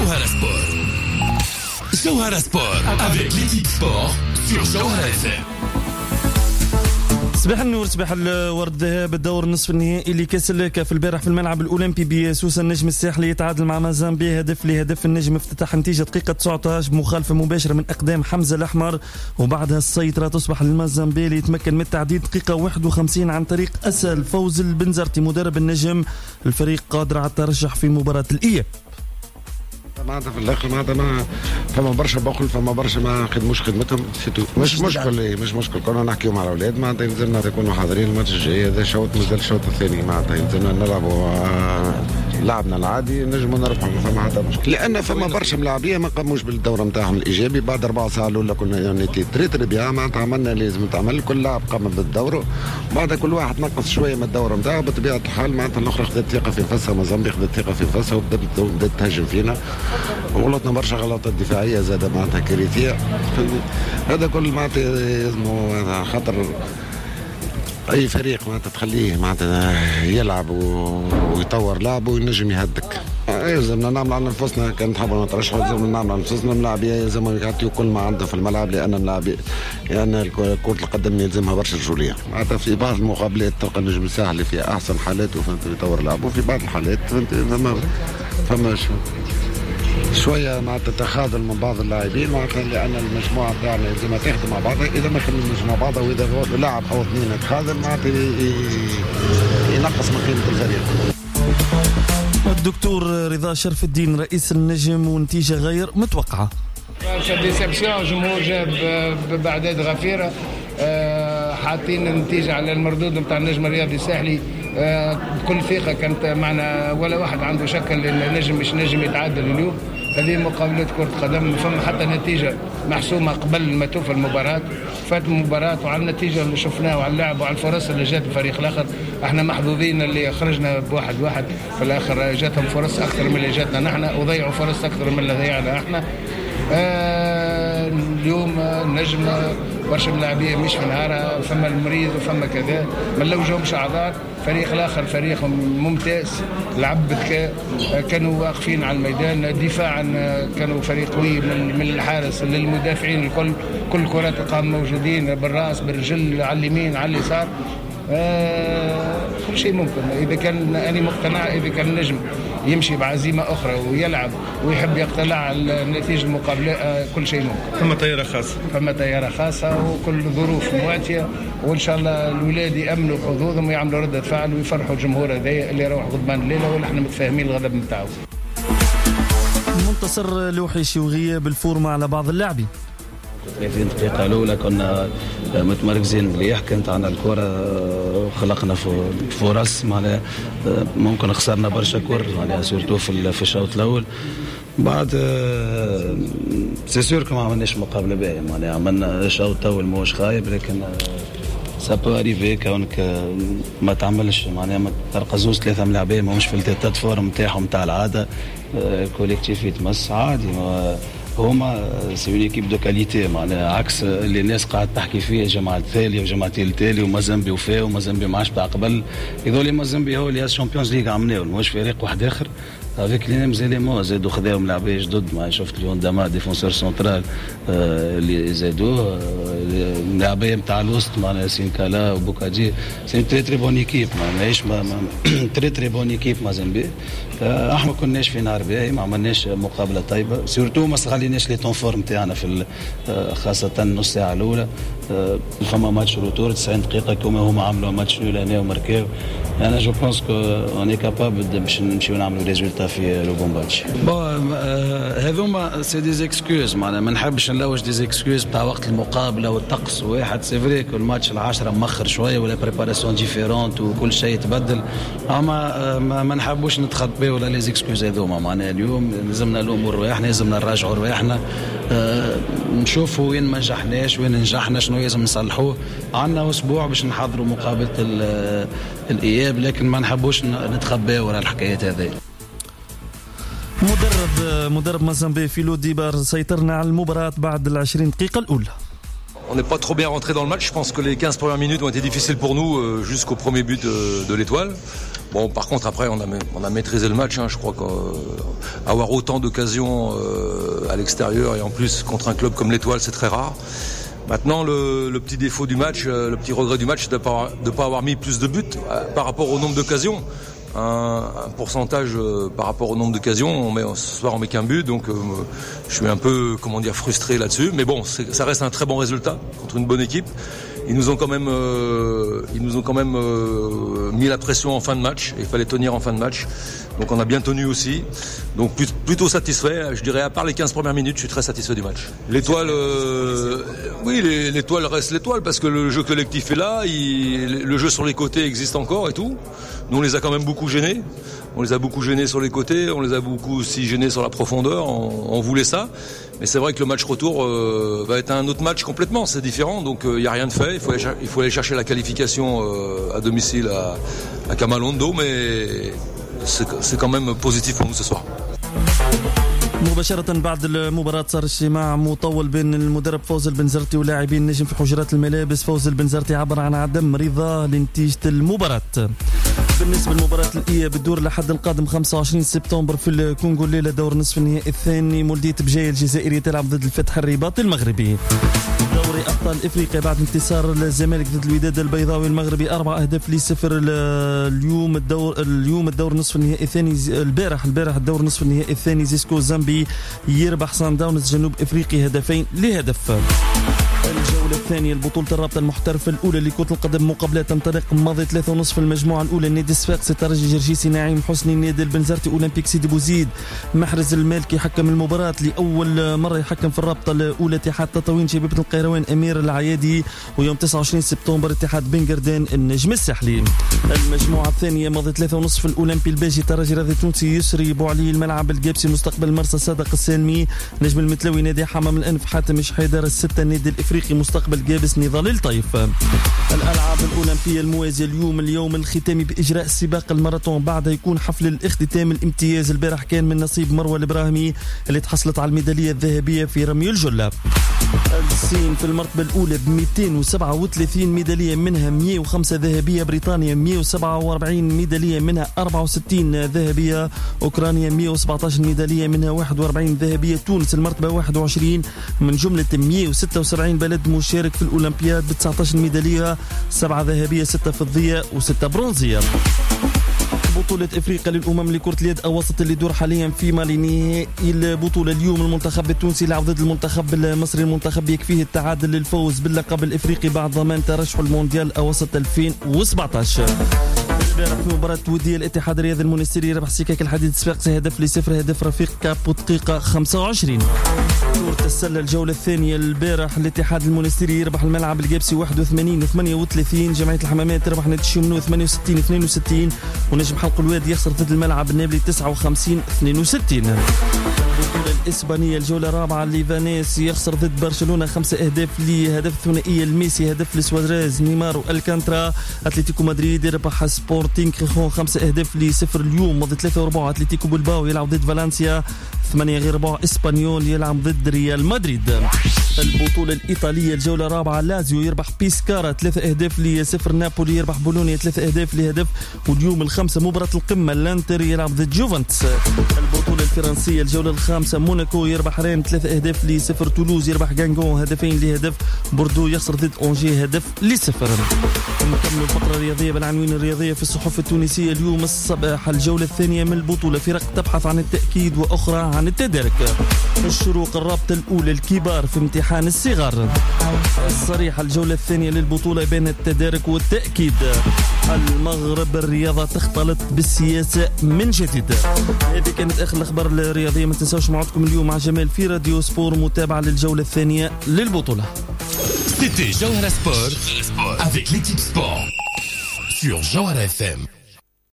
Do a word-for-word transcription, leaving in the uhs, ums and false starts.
Jawhara Sport. Jawhara Sport avec l'équipe sport sur Jawhara F M. صباح النور، صباح الورد. ذهاب الدور النصف النهائي لكأس الكاف البارح في الملعب الأولمبي بسوسة. النجم الساحلي يتعادل مع مازامبي هدف لهدف. النجم افتتح نتيجة دقيقة تسعة عشر بمخالفة مباشرة من أقدام حمزة الأحمر، وبعدها السيطرة تصبح للمازامبي ليتمكن من التعديل دقيقة واحد وخمسين عن طريق أسل فوز البنزرتي مدرب النجم. الفريق قادر على الترشح في مباراة الإياب. معناتها في الاخر معناتها ما فما برشا بقول فما برشا ما خدموش خدمتهم سيتو. مش مشكل مش مشكل كنا نحكيو مع الاولاد معناتها يلزمنا نكونوا حاضرين الماتش الجاي. هذا شوط مازال الشوط الثاني معناتها يلزمنا نلعبوا لعبنا العادي نجموا نربحوا ما فما حتى مشكل، لان فما برشا ملاعبيه ما قاموش بالدور نتاعهم الايجابي. بعد اربع ساعات الاولى كنا يعني تري تري بيان معناتها عملنا لازم تعمل، كل لاعب قام بالدور، بعد كل واحد نقص شويه من الدور نتاعه. بطبيعه الحال معناتها الاخرى خذت ثقه في نفسها، مازامبيق خذت ثقه في نفسها وبدات تهاجم فينا، وغلطنا برشا غلطات دفاعيه زاده معناتها كارثيه. هذا كل معناتها لازم خاطر اي فريق معناتها تخليه معناتها يلعب ويطور لعبه وينجم يهدك. لازمنا نعمل على نفسنا، كان نحبوا نترشحوا لازم نعمل على نفسنا. الملاعبيه لازم يعطيوا كل ما عنده في الملعب، لان الملاعب يعني كرة القدم يلزمها برشا رجوليه. معناتها في بعض المقابلات تلقى النجم الساحلي في احسن حالاته فهمت يطور لعبه، وفي بعض الحالات فهمت فما فما شويه معناتها تخاذل من بعض اللاعبين معناتها، لان المجموعه تاعنا لازم تخدم مع بعضها. اذا ما خدمناش مع بعضها واذا لاعب او اثنين تخاذل معناتها ينقص من قيمه الفريق. الدكتور رضا شرف الدين رئيس النجم، ونتيجه غير متوقعه. ديسبسيون، جمهور جاب باعداد غفيره، حاطين النتيجه على المردود نتاع النجم الرياضي الساحلي بكل ثقه. كانت معنا ولا واحد عنده شك ان النجم مش نجم يتعادل اليوم. هذه مقابلات كرة قدم، ما فما حتى نتيجة محسومة قبل ما توفى المباراة. فات المباراة وعلى النتيجة اللي شفناها وعلى اللعب وعلى الفرص اللي جات الفريق الآخر. احنا محظوظين اللي خرجنا بواحد واحد في الآخر، جاتهم فرص أكثر من اللي جاتنا نحن، وضيعوا فرص أكثر من اللي ضيعنا احنا. آه اليوم النجم برشا ملاعبيه مش في نهارها، فما المريض وفما كذا، ما نلوجهمش اعذار. فريق الاخر فريق ممتاز، لعب بذكاء، كانوا واقفين على الميدان دفاعا، كانوا فريق قوي من من الحارس للمدافعين الكل. كل كرات القدم موجودين بالراس بالرجل على اليمين على اليسار. آه كل شيء ممكن اذا كان انا مقتنع. اذا كان النجم يمشي بعزيمه اخرى ويلعب ويحب يقتلع على نتيجه المقابله، آه كل شيء ممكن. فما طياره خاصه فما طياره خاصه وكل ظروف مواتيه، وان شاء الله الولاد يامنوا حظوظهم ويعملوا رده فعل ويفرحوا الجمهور هذا اللي يروح غضبان الليله، ولا احنا متفاهمين الغضب نتاعو. منتصر لوحيشي وغياب الفورمه على بعض اللاعبين. ثلاثين دقيقة الأولى كنا متمركزين مليح، كانت عندنا الكرة وخلقنا فرص، معناها ممكن خسرنا برشا كور معناها سورتو في في الشوط الأول. بعد سي سور كما عملناش مقابلة باهية، معناها عملنا الشوط الأول ماهوش خايب، لكن سابو اريفي كونك ما تعملش معناها ما ترقزوش ثلاثة ملاعبين ماهوش في التيتات فورم نتاعهم نتاع العادة. الكوليكتيف يتمس عادي، هما سي اون ايكيب دو كاليتي معناها عكس اللي الناس قاعد تحكي فيه جماعه التالي وجماعتين التالي ومازامبي وفاه ومازامبي ما عادش بتاع قبل. هذول مازامبي هو اللي الشامبيونز ليغ عملناه، ماهوش فريق واحد اخر افيك لي نيم زيليمون. زادوا خذاهم لاعبين جدد، ما شفت اليوم داما ديفونسور سنترال اللي زادوه، لاعبين نتاع الوسط معناها سينكالا وبوكاجي. سي تري تري بون ايكيب معناهاش تري تري بون ايكيب مازامبي. احنا ما كناش في نهار باهي، ما عملناش مقابله طيبه، سورتو ما استغليناش لي تونفورم تاعنا في خاصه النص ساعه الاولى. فما ماتش روتور تسعين دقيقه كما هما عملوا ماتش نول هنا وماركاو. انا جو بونس كو اوني كابابل باش نمشيو نعملوا ريزولتا في لو بون ماتش. بون هذوما سي دي زيكسكوز، معناها ما نحبش نلوج دي زيكسكوز بتاع وقت المقابله والطقس واحد. سي فري كو الماتش العاشره مخر شويه ولا بريباراسيون ديفيرونت وكل شيء يتبدل، اما ما نحبوش نتخطبوا ولا لي زيكسكوز هذوما. معناها اليوم لازمنا الامور رواحنا، لازمنا نراجعوا رواحنا، أه نشوفوا وين ما نجحناش وين نجحنا، شنو لازم نصلحوه. عندنا اسبوع باش نحضروا مقابله الاياب، لكن ما نحبوش نتخباو ورا الحكايات هذه. مدرب مدرب مازامبي فيلو ديبار، سيطرنا على المباراة بعد العشرين دقيقة الأولى. On n'est pas trop bien rentré dans le match. Je pense que les quinze premières minutes ont été difficiles pour nous euh, jusqu'au premier but de, de l'Étoile. Bon, par contre, après, on a, on a maîtrisé le match. Hein. Je crois qu'avoir euh, autant d'occasions euh, à l'extérieur et en plus contre un club comme l'Étoile, c'est très rare. Maintenant, le, le petit défaut du match, euh, le petit regret du match, c'est de ne pas, de pas avoir mis plus de buts euh, par rapport au nombre d'occasions. Un, un pourcentage euh, par rapport au nombre d'occasions, on met, ce soir on met qu'un but, donc euh, je suis un peu, comment dire, frustré là-dessus. Mais bon, c'est, ça reste un très bon résultat contre une bonne équipe. Ils nous ont quand même, euh, ils nous ont quand même euh, mis la pression en fin de match. Il fallait tenir en fin de match. Donc on a bien tenu aussi. Donc plutôt satisfait. Je dirais à part les quinze premières minutes, je suis très satisfait du match. L'étoile, euh, oui, l'étoile reste l'étoile parce que le jeu collectif est là. Il, le jeu sur les côtés existe encore et tout. Nous on les a quand même beaucoup gênés. On les a beaucoup gênés sur les côtés. On les a beaucoup aussi gênés sur la profondeur. On, on voulait ça. Mais c'est vrai que le match retour euh, va être un autre match complètement, c'est différent, donc il euh, n'y a rien de fait, il faut aller, il faut aller chercher la qualification euh, à domicile à, à Camalondo, mais c'est, c'est quand même positif pour nous ce soir. مباشرة بعد المباراة صار اجتماع مطول بين المدرب فوز البنزرتي ولاعبين النجم في حجرات الملابس. فوز البنزرتي عبر عن عدم رضا لنتيجة المباراة. بالنسبة لمباراة الإياب بالدور لحد القادم خمسة وعشرين سبتمبر في الكونغو الليلة دور نصف النهائي الثاني. مولودية بجاية الجزائرية تلعب ضد الفتح الرباطي المغربي. دوري أبطال إفريقيا بعد انتصار الزمالك ضد الوداد البيضاوي المغربي أربع أهداف لصفر اليوم. الدور اليوم الدور نصف النهائي الثاني البارح البارح الدور نصف النهائي الثاني زيسكو زامبي يربح صن داونز جنوب إفريقيا هدفين لهدف. الجولة الثانية البطولة الرابطة المحترفة الأولى لكرة القدم مقابلات تنطلق ماضي ثلاثة ونصف في المجموعة الأولى. النادي الصفاقسي الترجي جرجيسي نعيم حسني. النادي البنزرتي أولمبيك سيدي بوزيد. محرز المالكي حكم المباراة لأول مرة يحكم في الرابطة الأولى. اتحاد تطاوين شبيبة القيروان أمير العيادي. ويوم تسعة وعشرين سبتمبر اتحاد بنغردان النجم الساحلي. المجموعة الثانية ماضي ثلاثة ونصف في الأولمبي الباجي ترجي رياضي تونسي يسري بوعلي الملعب الجابسي مستقبل مرسى صادق السالمي. نجم المتلوي نادي حمام الأنف حاتم شحيدر الستة. النادي الإفريقي مستقبل جابس نضال الطيف. الألعاب الأولمبية الموازية اليوم اليوم الختامي بإجراء سباق الماراثون. بعد يكون حفل الاختتام الامتياز. البارح كان من نصيب مروة الإبراهيمي اللي تحصلت على الميدالية الذهبية في رمي الجلة. الصين في المرتبة الأولى ب مئتين وسبعة وثلاثين ميدالية منها مئة وخمسة ذهبية. بريطانيا مئة وسبعة وأربعين ميدالية منها أربعة وستين ذهبية. أوكرانيا مئة وسبعة عشر ميدالية منها واحد وأربعين ذهبية. تونس المرتبة واحد وعشرين من جملة مئة وستة وسبعين بلد مشارك في الأولمبياد ب تسعة عشر ميدالية. سبعة ذهبية ستة فضية وستة برونزية. بطولة إفريقيا للأمم لكرة اليد أوسط اللي يدور حاليا في مالي نهائي البطولة. اليوم المنتخب التونسي لعب ضد المنتخب المصري. المنتخب يكفيه التعادل للفوز باللقب الإفريقي بعد ضمان ترشح المونديال أوسط ألفين وسبعة عشر. البارح في مباراة ودية الاتحاد الرياضي المونستيري ربح سكك الحديد صفاقسي هدف لصفر. هدف رفيق كابو دقيقة خمسة وعشرين. كرة السلة الجولة الثانية البارح الاتحاد المونستيري يربح الملعب الجابسي واحد وثمانين ثمانية وثلاثين. جمعية الحمامات تربح نادي الشمنو ثمانية وستين اثنين وستين. ونجم حلق الوادي يخسر ضد الملعب النابلي تسعة وخمسين اثنين وستين. البطولة الإسبانية الجولة الرابعة ليفانيس يخسر ضد برشلونة خمسة أهداف لهدف ثنائية الميسي. هدف لسواريز نيمار والكانترا. أتلتيكو مدريد يربح سبورتينغ خيخون خمسة أهداف لصفر. اليوم ماضي ثلاثة وربع أتلتيكو بلباو يلعب ضد فالنسيا. ثمانية غير ربع إسبانيول يلعب ضد ريال مدريد. البطولة الإيطالية الجولة الرابعة لازيو يربح بيسكارا ثلاثة أهداف لصفر. نابولي يربح بولونيا ثلاثة أهداف لهدف. واليوم الخمسة مباراة القمة لانتر يلعب ضد جوفنتس. البطولة الفرنسية الجولة الخامسة موناكو يربح رين ثلاثة أهداف لصفر. تولوز يربح جانجون هدفين لهدف. بوردو يخسر ضد أونجي هدف لصفر. نكمل الفقرة الرياضية بالعناوين الرياضية في الصحف التونسية اليوم الصباح. الجولة الثانية من البطولة فرق تبحث عن التأكيد وأخرى عن التدارك. الشروق الرابطة الأولى الكبار في امتحان الصغار. الصريحة الجولة الثانية للبطولة بين التدارك والتأكيد. المغرب الرياضة تختلط بالسياسة من جديد. هذه كانت آخر الأخبار الرياضية. ما تنسوش موعدكم اليوم مع جمال في راديو سبور متابعة للجولة الثانية للبطولة. C'était Jawhara Sport avec l'équipe sport sur Jawhara F M.